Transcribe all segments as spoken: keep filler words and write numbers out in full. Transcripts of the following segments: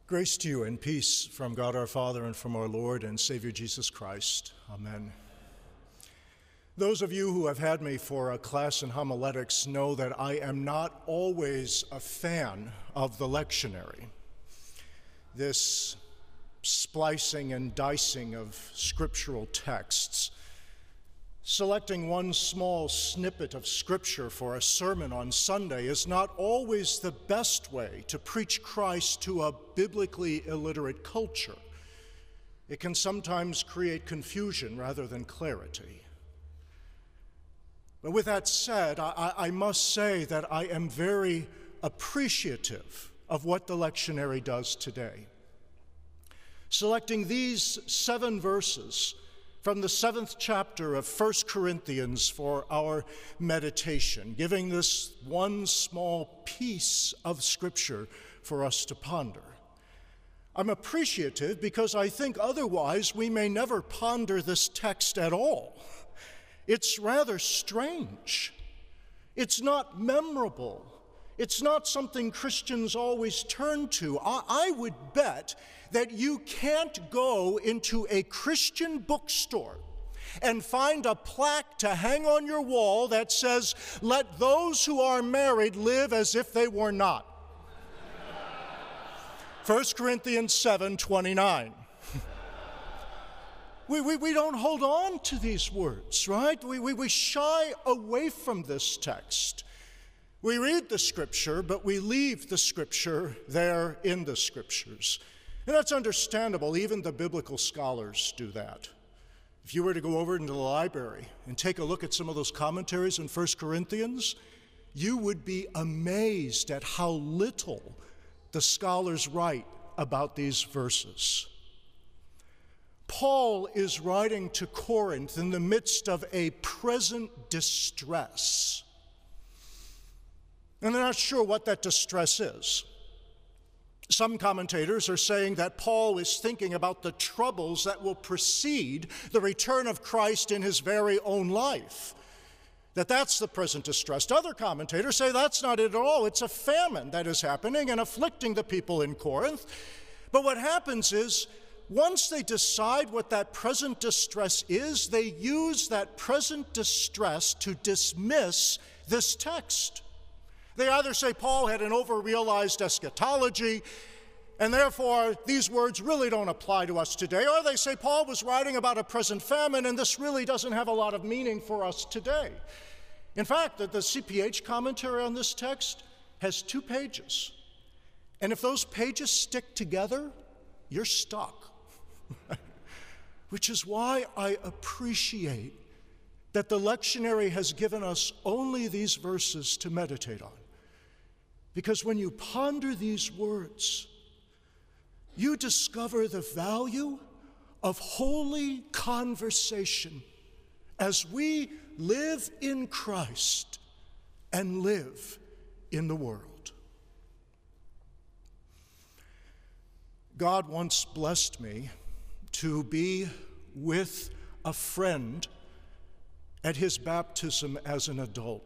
Grace to you and peace from God our Father and from our Lord and Savior Jesus Christ. Amen. Those of you who have had me for a class in homiletics know that I am not always a fan of the lectionary. This splicing and dicing of scriptural texts. Selecting one small snippet of scripture for a sermon on Sunday is not always the best way to preach Christ to a biblically illiterate culture. It can sometimes create confusion rather than clarity. But with that said, I, I must say that I am very appreciative of what the lectionary does today. Selecting these seven verses from the seventh chapter of First Corinthians for our meditation, giving this one small piece of Scripture for us to ponder. I'm appreciative because I think otherwise we may never ponder this text at all. It's rather strange. It's not memorable. It's not something Christians always turn to. I, I would bet that you can't go into a Christian bookstore and find a plaque to hang on your wall that says, "Let those who are married live as if they were not." First Corinthians seven twenty-nine. We, we, we don't hold on to these words, right? We, we, we shy away from this text. We read the Scripture, but we leave the Scripture there in the Scriptures. And that's understandable. Even the biblical scholars do that. If you were to go over into the library and take a look at some of those commentaries in First Corinthians, you would be amazed at how little the scholars write about these verses. Paul is writing to Corinth in the midst of a present distress. And they're not sure what that distress is. Some commentators are saying that Paul is thinking about the troubles that will precede the return of Christ in his very own life. That that's the present distress. Other commentators say that's not it at all. It's a famine that is happening and afflicting the people in Corinth. But what happens is, once they decide what that present distress is, they use that present distress to dismiss this text. They either say Paul had an over-realized eschatology, and therefore these words really don't apply to us today, or they say Paul was writing about a present famine, and this really doesn't have a lot of meaning for us today. In fact, the, the C P H commentary on this text has two pages. And if those pages stick together, you're stuck. Which is why I appreciate that the lectionary has given us only these verses to meditate on. Because when you ponder these words, you discover the value of holy conversation as we live in Christ and live in the world. God once blessed me to be with a friend at his baptism as an adult.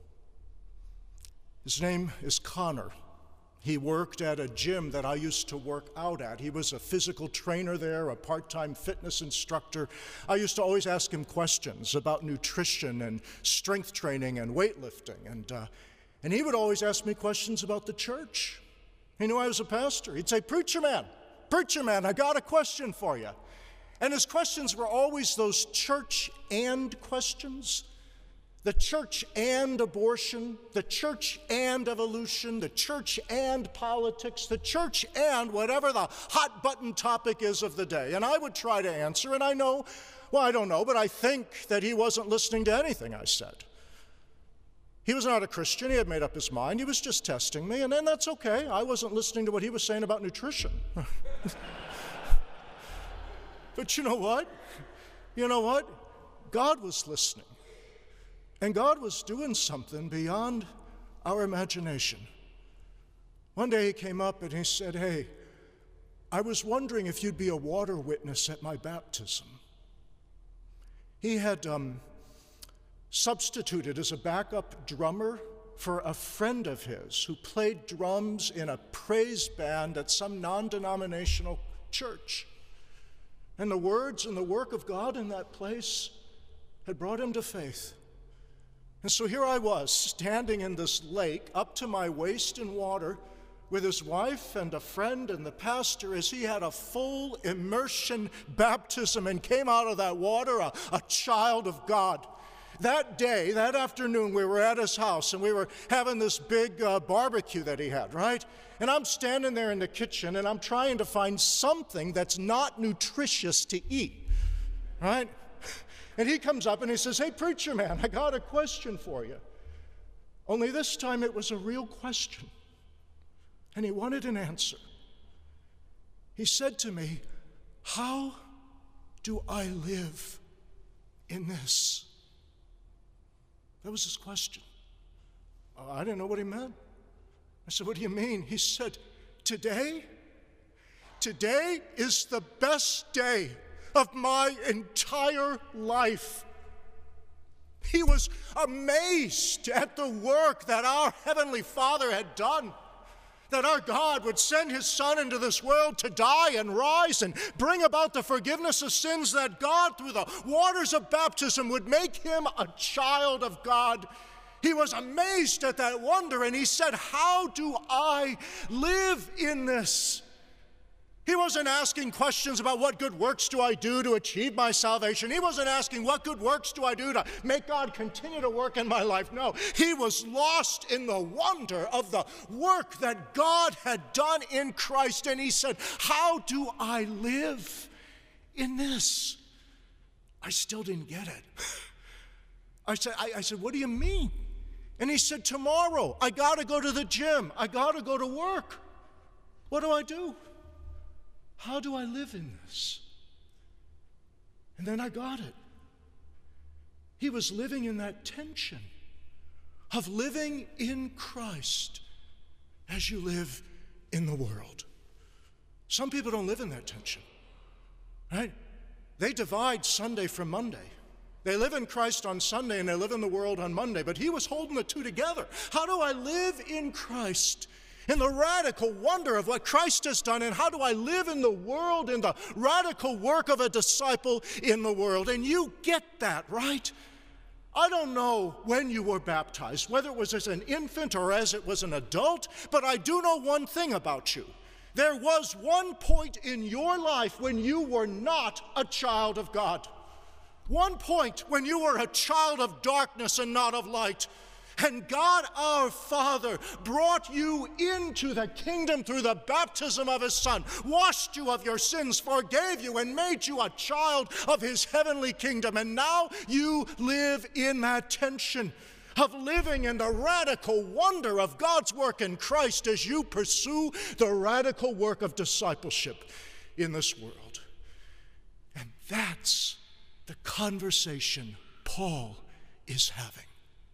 His name is Connor. He worked at a gym that I used to work out at. He was a physical trainer there, a part-time fitness instructor. I used to always ask him questions about nutrition and strength training and weightlifting. And, uh, and he would always ask me questions about the church. He knew I was a pastor. He'd say, "Preacher man, preacher man, I got a question for you." And his questions were always those church and questions. The church and abortion, the church and evolution, the church and politics, the church and whatever the hot button topic is of the day. And I would try to answer, and I know, well, I don't know, but I think that he wasn't listening to anything I said. He was not a Christian. He had made up his mind. He was just testing me, and then that's okay. I wasn't listening to what he was saying about nutrition. But you know what? You know what? God was listening. And God was doing something beyond our imagination. One day he came up and he said, "Hey, I was wondering if you'd be a water witness at my baptism." He had um, substituted as a backup drummer for a friend of his who played drums in a praise band at some non-denominational church. And the words and the work of God in that place had brought him to faith. And so here I was, standing in this lake up to my waist in water with his wife and a friend and the pastor as he had a full immersion baptism and came out of that water a, a child of God. That day, that afternoon, we were at his house and we were having this big uh, barbecue that he had, right? And I'm standing there in the kitchen and I'm trying to find something that's not nutritious to eat, right? And he comes up and he says, "Hey, preacher man, I got a question for you." Only this time it was a real question. And he wanted an answer. He said to me, "How do I live in this?" That was his question. Uh, I didn't know what he meant. I said, "What do you mean?" He said, Today, today is the best day of my entire life." He was amazed at the work that our Heavenly Father had done, that our God would send his Son into this world to die and rise and bring about the forgiveness of sins, that God, through the waters of baptism, would make him a child of God. He was amazed at that wonder, and he said, "How do I live in this?" He wasn't asking questions about what good works do I do to achieve my salvation. He wasn't asking what good works do I do to make God continue to work in my life. No, he was lost in the wonder of the work that God had done in Christ. And he said, "How do I live in this?" I still didn't get it. I said, I, I said, "What do you mean?" And he said, "Tomorrow, I got to go to the gym. I got to go to work. What do I do? How do I live in this?" And then I got it. He was living in that tension of living in Christ as you live in the world. Some people don't live in that tension, right? They divide Sunday from Monday. They live in Christ on Sunday and they live in the world on Monday, but he was holding the two together. How do I live in Christ in the radical wonder of what Christ has done, and how do I live in the world in the radical work of a disciple in the world? And you get that, right? I don't know when you were baptized, whether it was as an infant or as it was an adult, but I do know one thing about you. There was one point in your life when you were not a child of God. One point when you were a child of darkness and not of light. And God our Father brought you into the kingdom through the baptism of his Son, washed you of your sins, forgave you, and made you a child of his heavenly kingdom. And now you live in that tension of living in the radical wonder of God's work in Christ as you pursue the radical work of discipleship in this world. And that's the conversation Paul is having.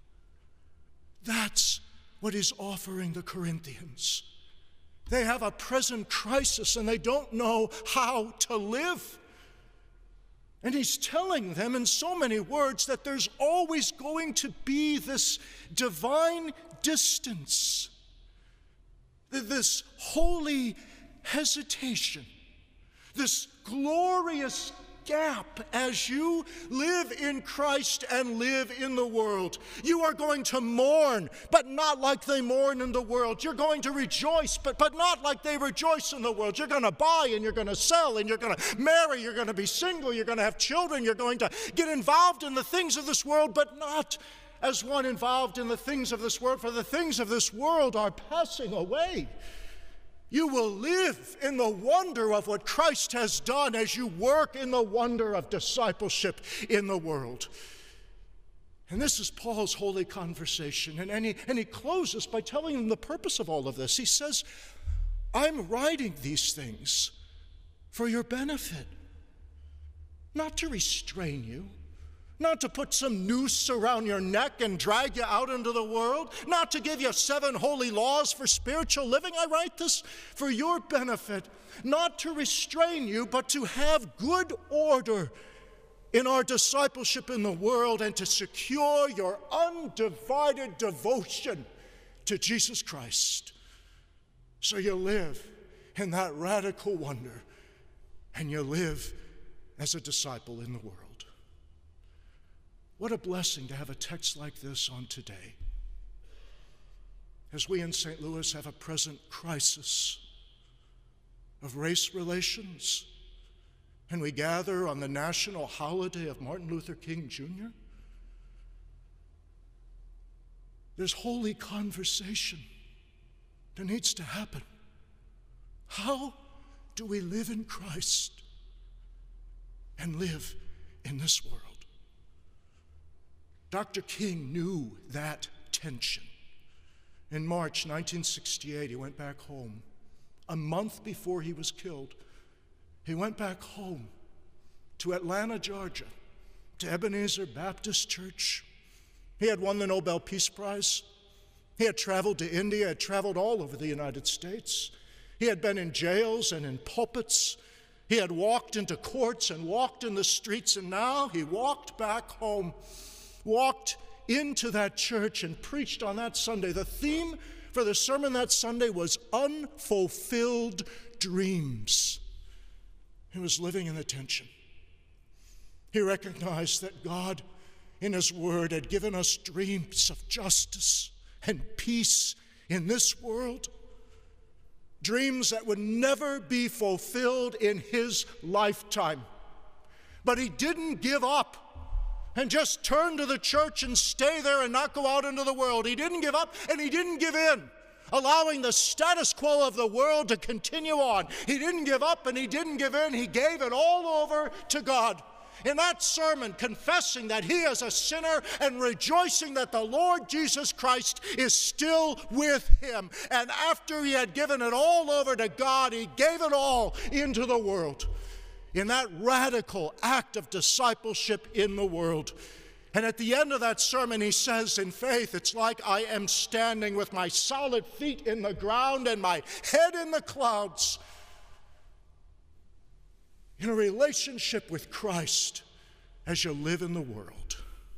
That's what he's offering the Corinthians. They have a present crisis and they don't know how to live. And he's telling them in so many words that there's always going to be this divine distance, this holy hesitation, this glorious gap as you live in Christ and live in the world. You are going to mourn, but not like they mourn in the world. You're going to rejoice, but, but not like they rejoice in the world. You're going to buy and you're going to sell and you're going to marry. You're going to be single. You're going to have children. You're going to get involved in the things of this world, but not as one involved in the things of this world, for the things of this world are passing away. You will live in the wonder of what Christ has done as you work in the wonder of discipleship in the world. And this is Paul's holy conversation. And, and, he, and he closes by telling them the purpose of all of this. He says, "I'm writing these things for your benefit, not to restrain you, not to put some noose around your neck and drag you out into the world, not to give you seven holy laws for spiritual living. I write this for your benefit, not to restrain you, but to have good order in our discipleship in the world and to secure your undivided devotion to Jesus Christ. So you live in that radical wonder, and you live as a disciple in the world. What a blessing to have a text like this on today, as we in Saint Louis have a present crisis of race relations, and we gather on the national holiday of Martin Luther King Junior There's holy conversation that needs to happen. How do we live in Christ and live in this world? Doctor King knew that tension. In March nineteen sixty-eight, he went back home. A month before he was killed, he went back home to Atlanta, Georgia, to Ebenezer Baptist Church. He had won the Nobel Peace Prize. He had traveled to India, had traveled all over the United States. He had been in jails and in pulpits. He had walked into courts and walked in the streets, and now he walked back home, walked into that church and preached on that Sunday. The theme for the sermon that Sunday was unfulfilled dreams. He was living in the tension. He recognized that God, in His Word, had given us dreams of justice and peace in this world, dreams that would never be fulfilled in His lifetime. But He didn't give up and just turn to the church and stay there and not go out into the world. He didn't give up and He didn't give in, allowing the status quo of the world to continue on. He didn't give up and He didn't give in. He gave it all over to God. In that sermon, confessing that he is a sinner and rejoicing that the Lord Jesus Christ is still with him. And after he had given it all over to God, he gave it all into the world. In that radical act of discipleship in the world. And at the end of that sermon, he says, in faith, it's like I am standing with my solid feet in the ground and my head in the clouds, in a relationship with Christ as you live in the world.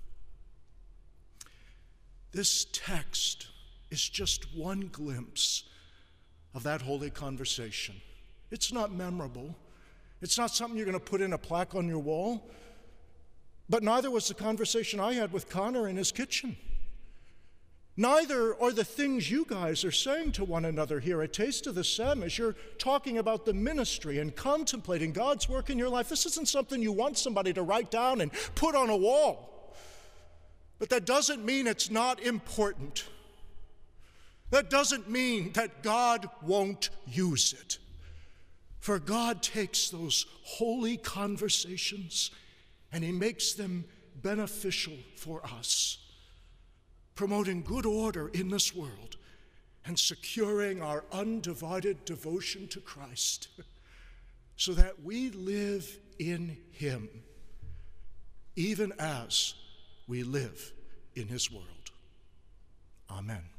This text is just one glimpse of that holy conversation. It's not memorable. It's not something you're going to put in a plaque on your wall. But neither was the conversation I had with Connor in his kitchen. Neither are the things you guys are saying to one another here at Taste of the Sem as you're talking about the ministry and contemplating God's work in your life. This isn't something you want somebody to write down and put on a wall. But that doesn't mean it's not important. That doesn't mean that God won't use it. For God takes those holy conversations and He makes them beneficial for us, promoting good order in this world and securing our undivided devotion to Christ so that we live in Him even as we live in His world. Amen.